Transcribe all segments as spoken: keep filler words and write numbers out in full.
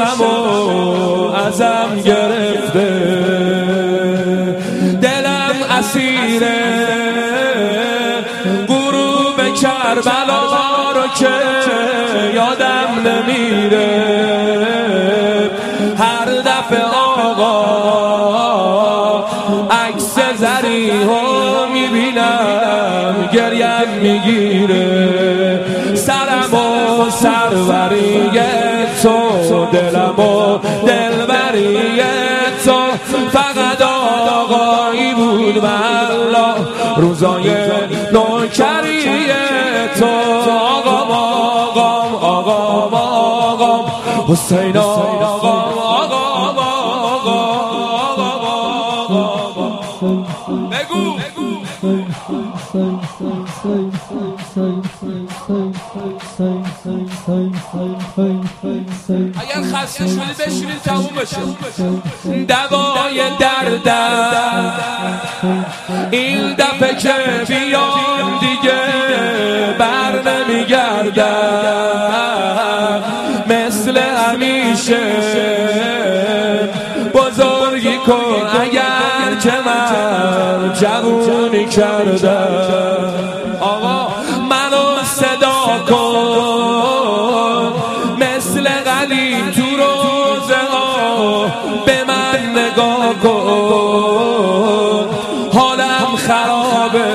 شبمو ازم گرفته، دلم اسیره غروب کربلا رو که یادم نمیره. هر دفعه آقا عکس زریحو میبینم گریم میگیره. سرم و سروری تو، دلم و دلبری تو، فقط آقایی بود والله روزای نوکری تو. آقام آقام آقام آقام حسین آقام آقام آقام. بگو اگر خسته شدی بشینید تموم بشه. دوای دردم این دفعه که بیام دیگه بر نمیگردم، مثل همیشه بزرگی کن اگر که من جوونی کردم. آقا منو صدا کن مثل قدیم تو روزه ها، به من نگاه کن حالم خرابه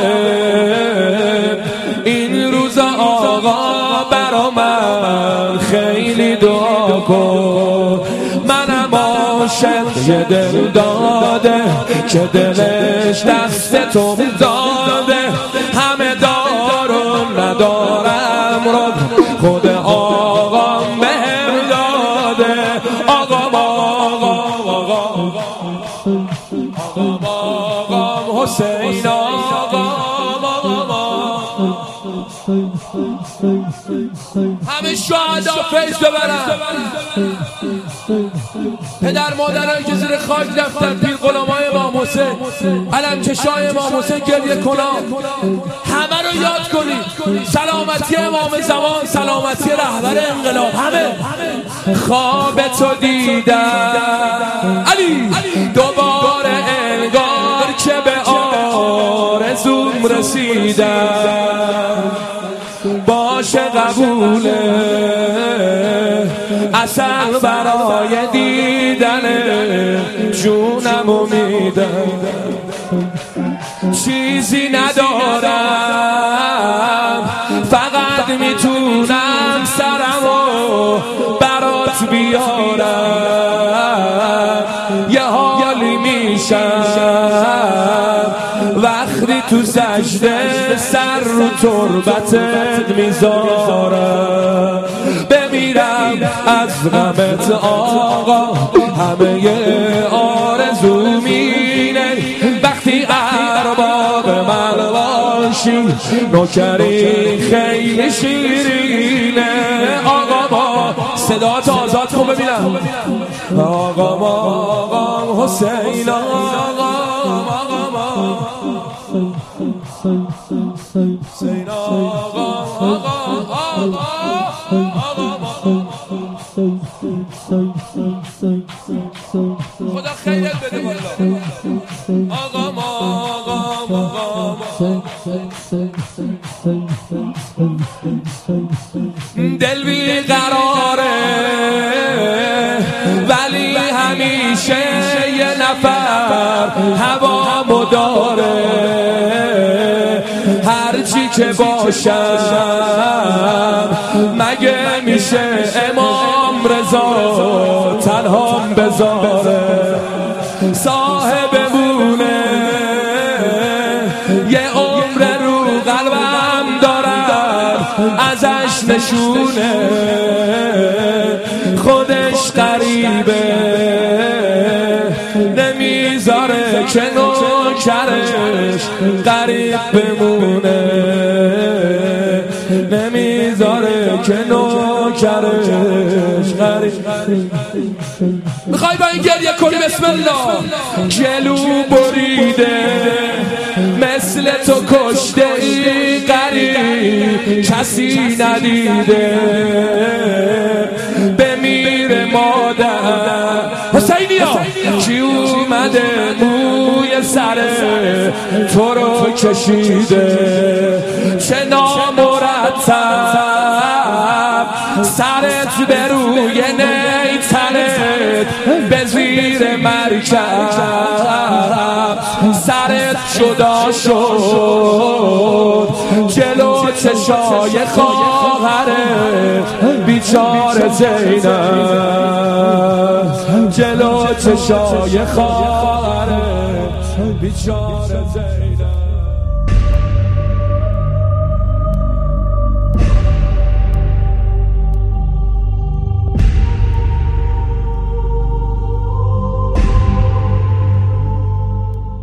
این روزا. آقا برا من خیلی دعا کن. منم عاشق یه دل داده که دلش دست تو داده، همه دارم ندارم رو خود آقام بهم داده. آقام آقام آقام آقام آقام حسین آقام آقام. همه شهدا فیض ببرن، پدر مادران که زیر خاک رفتن، پیر غلامای امام حسین، علم کشای امام حسین گریه کنان، همه رو یاد کنید. سلامتی امام زمان، سلامتی رهبر انقلاب. همه خواب تو دیدم علی دوباره انگار که به آرزوم رسیدم. باشه قبوله اصل برای دیدن جونمو میدم. چیزی ندارم فقط میتونم سرمو برات بیارم. یه حالی میشم وقتی تو سجده سر رو تربتت میذارم. بمیرم از غمت آقا، همه آرزو مینه وقتی ارباب من باشی، نوکری خیلی شیرینه. آقا ما صدات آزاد کن ببینم. آقا ما آقا حسین آقا حسین آقا خدا خیرت بده والله. آقا آقا آقا دل بی قراره ولی همیشه یه نفر هوامو داره. هرچی که باشم مگه میشه امام رضا تنهام بذاره. صاحب بونه یه عمر رو قلبم دارم، ازش نشونه خودش قریبه، نمیذاره که نوکرش قریب بمونه، نمیذاره که نوکرش قریب. میخوای با این گریه کنی؟ بسم الله. جلو بریده مثل تو کشته ای قریب کسی ندیده، بمیره ما مادر. حسینیا کی اومده موی سر تو رو کشیده، چه نامرتب سرت به روی نیترت به زیر مرکب، سرت جدا شد جلو چشای خواهرت بیچاره زینب، جلو چشای خواهرت بیچاره زینب.